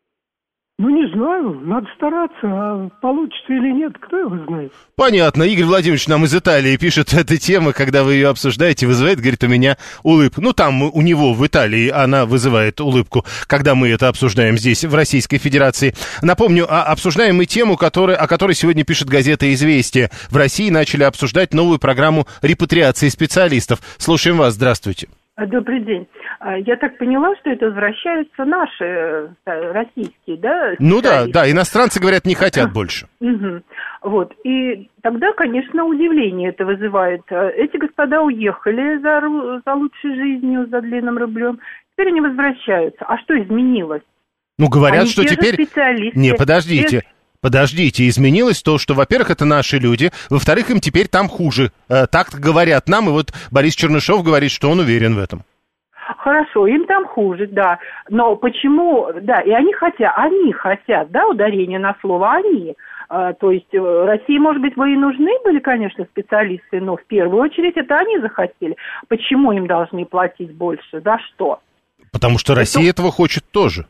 Ну, не знаю, надо стараться, а получится или нет, кто его знает. Понятно. Игорь Владимирович нам из Италии пишет, эта тема, когда вы ее обсуждаете, вызывает, говорит, у меня улыбку. Ну, там у него в Италии она вызывает улыбку, когда мы это обсуждаем здесь, в Российской Федерации. Напомню, а, обсуждаем мы тему, которая, о которой сегодня пишет газета «Известия». В России начали обсуждать новую программу репатриации специалистов. Слушаем вас, здравствуйте. Добрый день. Я так поняла, что это возвращаются наши российские, да? Ну да, да, иностранцы, говорят, не хотят больше. Угу. Вот, и тогда, конечно, удивление это вызывает. Эти господа уехали за, за лучшей жизнью, за длинным рублем, теперь они возвращаются. А что изменилось? Ну, говорят, они что теперь... специалисты. Не, подождите. Без... Подождите, изменилось то, что, во-первых, это наши люди, во-вторых, им теперь там хуже. Э, так говорят нам, и вот Борис Чернышов говорит, что он уверен в этом. Хорошо, им там хуже, да. Но почему, да, и они хотят, они хотят, да, ударение на слово «они». А, то есть России, может быть, бы и нужны были, конечно, специалисты, но в первую очередь это они захотели. Почему им должны платить больше? За что? Потому что Россия это... этого хочет тоже.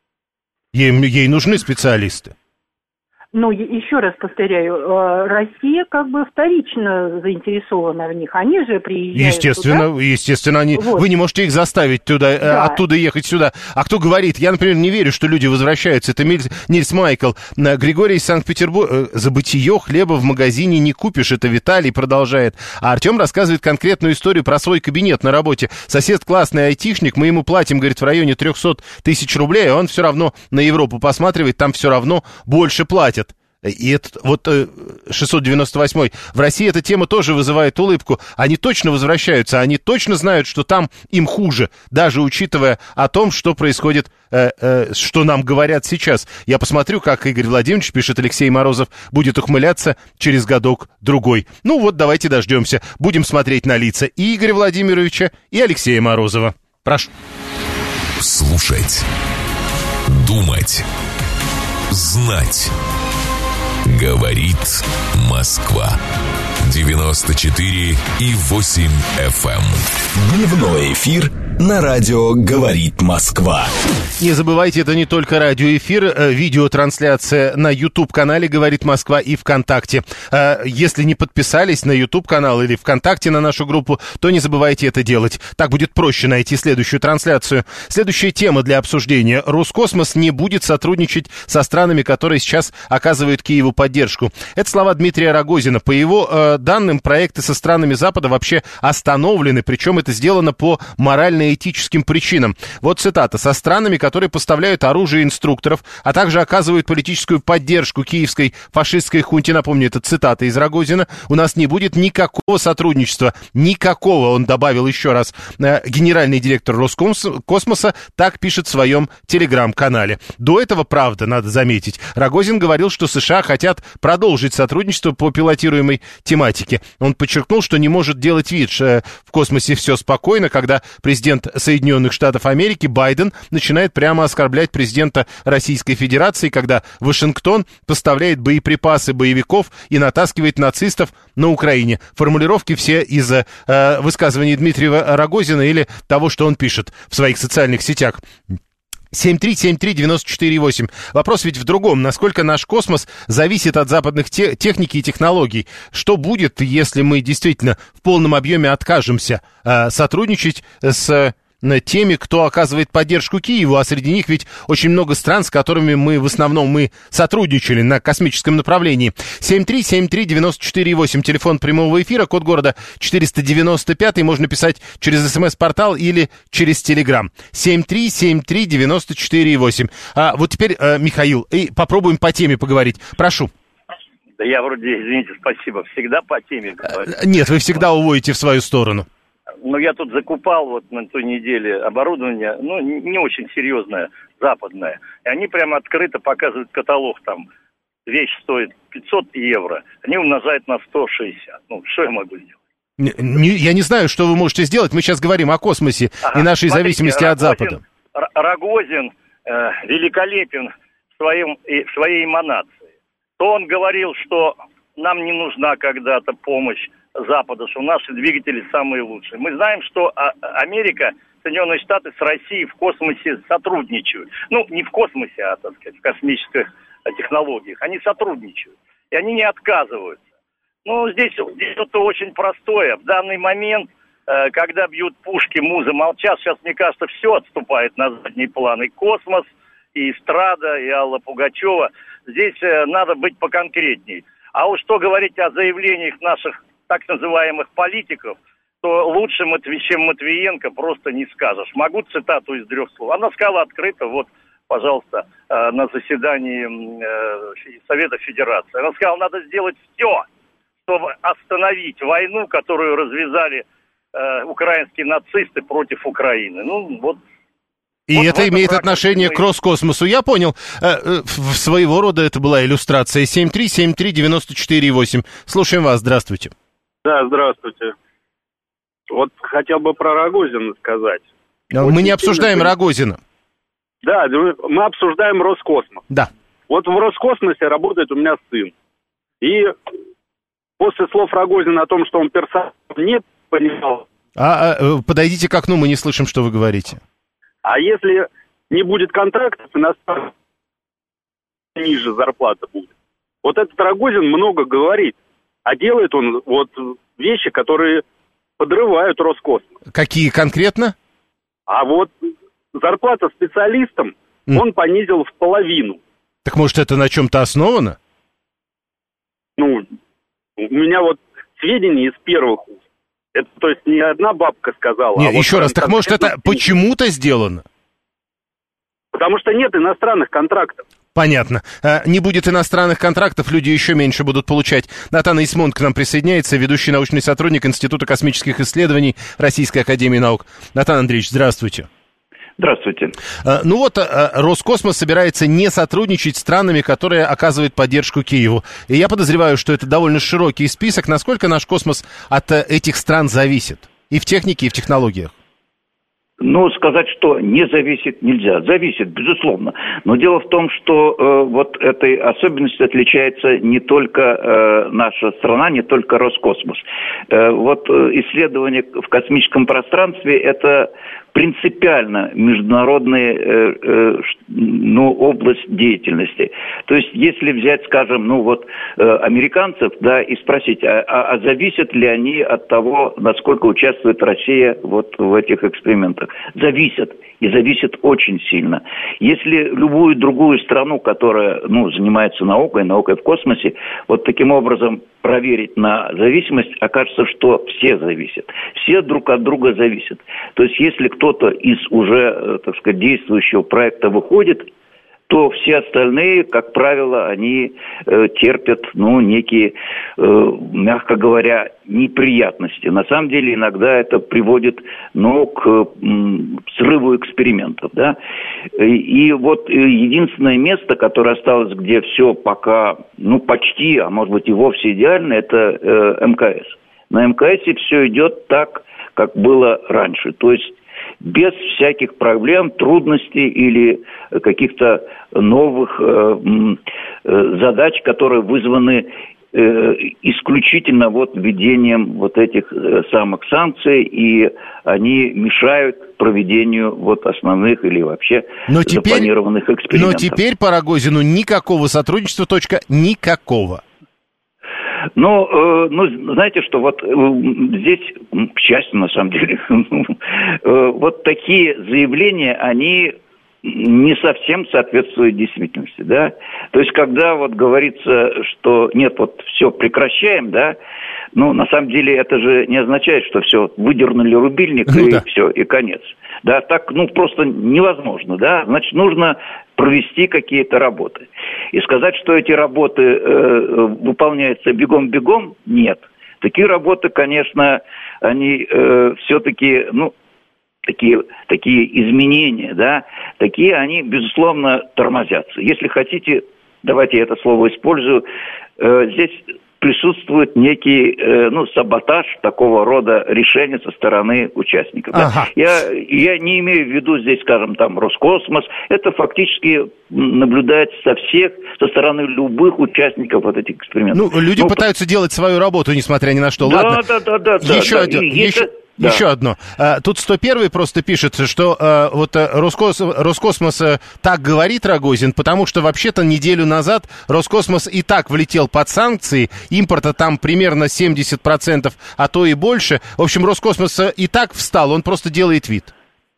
Ей, ей нужны специалисты. Ну, еще раз повторяю, Россия как бы вторично заинтересована в них. Они же приезжают Естественно, туда. естественно, они... Вот. Вы не можете их заставить туда, да. оттуда ехать сюда. А кто говорит? Я, например, не верю, что люди возвращаются. Это Нильс, Нильс Майкл. Григорий из Санкт-Петербурга. За бытие хлеба в магазине не купишь. Это Виталий продолжает. А Артем рассказывает конкретную историю про свой кабинет на работе. Сосед классный айтишник, мы ему платим, говорит, в районе триста тысяч рублей, а он все равно на Европу посматривает, там все равно больше платят. И этот, вот шестьсот девяносто восьмой, в России эта тема тоже вызывает улыбку. Они точно возвращаются, они точно знают, что там им хуже, даже учитывая о том, что происходит, э, э, что нам говорят сейчас. Я посмотрю, как Игорь Владимирович, пишет Алексей Морозов, будет ухмыляться через годок-другой. Ну вот, давайте дождемся. Будем смотреть на лица и Игоря Владимировича, и Алексея Морозова. Прошу. Слушать. Думать. Знать. Говорит Москва. девяносто четыре и восемь эф эм. Дневной эфир на радио «Говорит Москва». Не забывайте, это не только радиоэфир, видеотрансляция на YouTube-канале «Говорит Москва» и ВКонтакте. Если не подписались на YouTube-канал или ВКонтакте на нашу группу, то не забывайте это делать. Так будет проще найти следующую трансляцию. Следующая тема для обсуждения. Роскосмос не будет сотрудничать со странами, которые сейчас оказывают Киеву поддержку. Это слова Дмитрия Рогозина. По его э, данным, проекты со странами Запада вообще остановлены, причем это сделано по морально-этическим причинам. Вот цитата. «Со странами, которые поставляют оружие и инструкторов, а также оказывают политическую поддержку киевской фашистской хунте», напомню, это цитата из Рогозина, «у нас не будет никакого сотрудничества». Никакого, он добавил еще раз. Генеральный директор Роскосмоса так пишет в своем телеграм-канале. До этого, правда, надо заметить, Рогозин говорил, что США хотят продолжить сотрудничество по пилотируемой тематике. Он подчеркнул, что не может делать вид, что в космосе все спокойно, когда президент Соединенных Штатов Америки Байден начинает прямо оскорблять президента Российской Федерации, когда Вашингтон поставляет боеприпасы боевиков и натаскивает нацистов на Украине. Формулировки все из э, высказываний Дмитрия Рогозина или того, что он пишет в своих социальных сетях. семь три семь три девяносто четыре восемь. Вопрос ведь в другом. Насколько наш космос зависит от западных те- техники и технологий? Что будет, если мы действительно в полном объеме откажемся э, сотрудничать с теми, кто оказывает поддержку Киеву, а среди них ведь очень много стран, с которыми мы в основном мы сотрудничали на космическом направлении. семь три семь три девять четыре восемь, телефон прямого эфира, код города четыреста девяносто пять, можно писать через смс-портал или через Телеграм. семь три семь три девять четыре восемь. А вот теперь, э, Михаил, и попробуем по теме поговорить. Прошу. Да я вроде, извините, спасибо, всегда по теме говорю. Нет, вы всегда уводите в свою сторону. Ну, я тут закупал вот на той неделе оборудование, ну, не очень серьезное, западное. И они прямо открыто показывают каталог, там, вещь стоит пятьсот евро, они умножают на сто шестьдесят. Ну, что я могу сделать? Не, не, я не знаю, что вы можете сделать. Мы сейчас говорим о космосе ага, и нашей смотрите, зависимости Рогозин, от Запада. Рогозин э, великолепен в, своем, в своей эманации. То он говорил, что нам не нужна когда-то помощь Запада, что наши двигатели самые лучшие. Мы знаем, что Америка, Соединенные Штаты с Россией в космосе сотрудничают. Ну, не в космосе, а, так сказать, в космических технологиях. Они сотрудничают. И они не отказываются. Ну, здесь, здесь что-то очень простое. В данный момент, э, когда бьют пушки, музы молчат, сейчас, мне кажется, все отступает на задний план. И космос, и эстрада, и Алла Пугачева. Здесь э, надо быть поконкретней. А уж что говорить о заявлениях наших так называемых политиков, то лучше, чем Матвиенко, просто не скажешь. Могу цитату из трех слов. Она сказала открыто, вот, пожалуйста, на заседании Совета Федерации. Она сказала, надо сделать все, чтобы остановить войну, которую развязали украинские нацисты против Украины. Ну, вот. И вот это имеет отношение мы... к Роскосмосу. Я понял. Своего рода это была иллюстрация. семь три семь три девять четыре восемь. Слушаем вас. Здравствуйте. Да, здравствуйте. Вот хотел бы про Рогозина сказать. Мы Очень не обсуждаем сильно... Рогозина. Да, мы обсуждаем Роскосмос. Да. Вот в Роскосмосе работает у меня сын. И после слов Рогозина о том, что он персонал не понимал... А, а подойдите к окну, мы не слышим, что вы говорите. А если не будет контрактов, иностранных, ниже зарплата будет. Вот этот Рогозин много говорит. А делает он вот вещи, которые подрывают Роскосмос. Какие конкретно? А вот зарплата специалистам mm. он понизил в половину. Так может это на чем-то основано? Ну, у меня вот сведения из первых уст. Это, то есть, не одна бабка сказала. Нет, а еще вот раз, так может это почему-то сделано? Потому что нет иностранных контрактов. Понятно. Не будет иностранных контрактов, люди еще меньше будут получать. Натан Исмон к нам присоединяется, ведущий научный сотрудник Института космических исследований Российской академии наук. Натан Андреевич, здравствуйте. Здравствуйте. Ну вот, Роскосмос собирается не сотрудничать с странами, которые оказывают поддержку Киеву. И я подозреваю, что это довольно широкий список. Насколько наш космос от этих стран зависит? И в технике, и в технологиях? Ну, сказать, что не зависит, нельзя. Зависит, безусловно. Но дело в том, что э, вот этой особенностью отличается не только э, наша страна, не только Роскосмос. Э, вот э, исследование в космическом пространстве – это принципиально международная э, э, ну, область деятельности. То есть, если взять, скажем, ну вот э, американцев, да, и спросить, а, а, а зависят ли они от того, насколько участвует Россия вот в этих экспериментах? Зависят. И зависят очень сильно. Если любую другую страну, которая, ну, занимается наукой, наукой в космосе, вот таким образом проверить на зависимость, окажется, что все зависят. Все друг от друга зависят. То есть, если кто-то из уже, так сказать, действующего проекта выходит, то все остальные, как правило, они э, терпят, ну, некие, э, мягко говоря, неприятности. На самом деле, иногда это приводит, ну, к м, срыву экспериментов, да. И, и вот единственное место, которое осталось, где все пока, ну, почти, а может быть и вовсе идеально, это э, эм ка эс. На эм ка эсе все идет так, как было раньше. То есть без всяких проблем, трудностей или каких-то новых э, э, задач, которые вызваны э, исключительно вот введением вот этих э, самых санкций, и они мешают проведению вот основных или вообще но теперь, запланированных экспериментов. Но теперь по Рогозину никакого сотрудничества, точка, никакого. Ну, э, ну, знаете что, вот э, здесь, к счастью, на самом деле, э, вот такие заявления, они не совсем соответствуют действительности, да. То есть, когда вот говорится, что нет, вот все, прекращаем, да, ну, на самом деле, это же не означает, что все, выдернули рубильник, ну, и да. все, и конец. Да, так, ну, просто невозможно, да. Значит, нужно провести какие-то работы. И сказать, что эти работы э, выполняются бегом-бегом, нет. Такие работы, конечно, они э, все-таки, ну, такие, такие изменения, да, такие они, безусловно, тормозятся. Если хотите, давайте я это слово использую, э, здесь присутствует некий, э, ну, саботаж такого рода решения со стороны участников. Ага. Да? Я, я не имею в виду здесь, скажем, там, Роскосмос. Это фактически наблюдается со всех, со стороны любых участников вот этих экспериментов. Ну, люди ну, пытаются по... делать свою работу, несмотря ни на что. Да, Ладно. да, да, да. Еще да, один. да. Еще... Это... Да. Еще одно. Тут сто первый просто пишет, что э, вот Роскос... Роскосмос э, так говорит, Рогозин, потому что вообще-то неделю назад Роскосмос и так влетел под санкции, импорта там примерно семьдесят процентов, а то и больше. В общем, Роскосмос и так встал, он просто делает вид.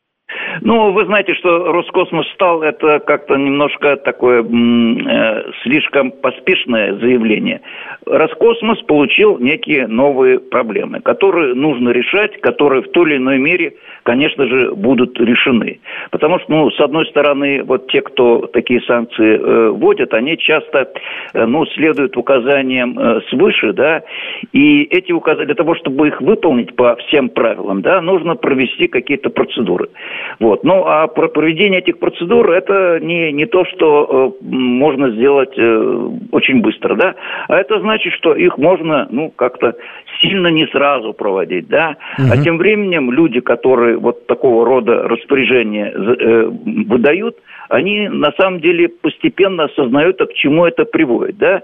Ну, вы знаете, что Роскосмос встал, это как-то немножко такое э, слишком поспешное заявление. Роскосмос получил некие новые проблемы, которые нужно решать, которые в той или иной мере, конечно же, будут решены. Потому что, ну, с одной стороны, вот те, кто такие санкции э, вводят, они часто, э, ну, следуют указаниям э, свыше, да, и эти указания, для того, чтобы их выполнить по всем правилам, да, нужно провести какие-то процедуры. Вот. Ну, а про проведение этих процедур это не, не то, что э, можно сделать э, очень быстро, да, а это значит, что их можно, ну, как-то сильно не сразу проводить, да, угу. А тем временем люди, которые вот такого рода распоряжения э, выдают, они на самом деле постепенно осознают, а к чему это приводит, да,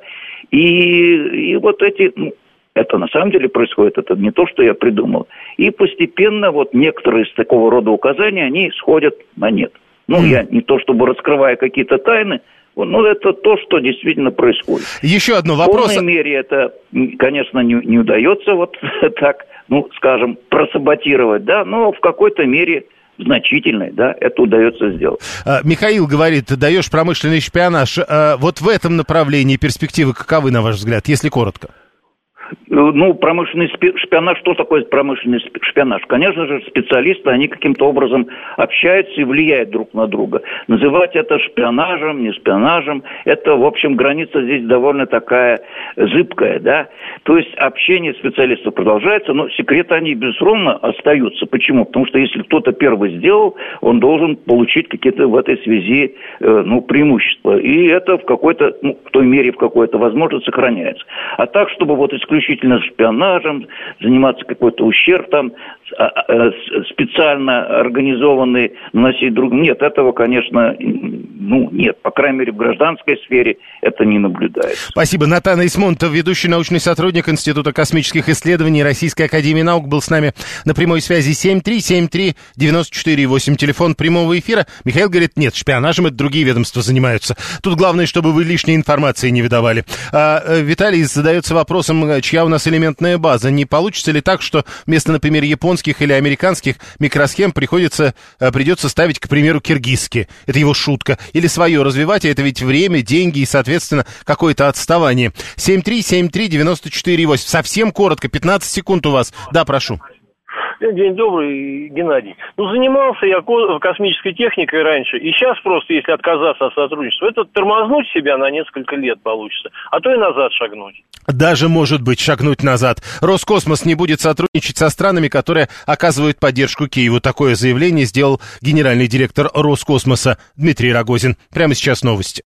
и, и вот эти... Ну, это на самом деле происходит, это не то, что я придумал. И постепенно вот некоторые из такого рода указаний, они сходят на нет. Ну, mm. я не то, чтобы раскрывая какие-то тайны, но это то, что действительно происходит. Еще одно вопрос. В полной мере это, конечно, не, не удается вот так, ну, скажем, просаботировать, да, но в какой-то мере... значительной, да, это удается сделать. Михаил говорит, даешь промышленный шпионаж. Вот в этом направлении перспективы каковы, на ваш взгляд, если коротко? Ну, промышленный шпионаж, что такое промышленный шпионаж? Конечно же, специалисты, они каким-то образом общаются и влияют друг на друга. Называть это шпионажем, не шпионажем, это, в общем, граница здесь довольно такая зыбкая, да. То есть общение специалистов продолжается, но секреты, они, безусловно, остаются. Почему? Потому что если кто-то первый сделал, он должен получить какие-то в этой связи, э, ну, преимущества. И это в какой-то, ну, в той мере, в какой-то возможности сохраняется. А так, чтобы вот исключительно шпионажем, заниматься какой-то ущерб там, специально организованный, наносить другим. Нет, этого, конечно, ну, нет. По крайней мере, в гражданской сфере это не наблюдается. Спасибо. Натан Исмонтов, ведущий научный сотрудник Института космических исследований Российской академии наук, был с нами на прямой связи. Семь три семь три девять четыре восемь, телефон прямого эфира. Михаил говорит, нет, шпионажем это другие ведомства занимаются. Тут главное, чтобы вы лишней информации не выдавали. А, Виталий задается вопросом, чья у нас элементная база. Не получится ли так, что вместо, например, японских или американских микросхем приходится, придется ставить, к примеру, киргизские? Это его шутка. Или свое развивать, а это ведь время, деньги и, соответственно, какое-то отставание. семь три семь три девять четыре восемь. Совсем коротко, пятнадцать секунд у вас. Да, прошу. День добрый, Геннадий. Ну, занимался я космической техникой раньше, и сейчас просто, если отказаться от сотрудничества, это тормознуть себя на несколько лет получится, а то и назад шагнуть. Даже, может быть, шагнуть назад. Роскосмос не будет сотрудничать со странами, которые оказывают поддержку Киеву. Такое заявление сделал генеральный директор Роскосмоса Дмитрий Рогозин. Прямо сейчас новости.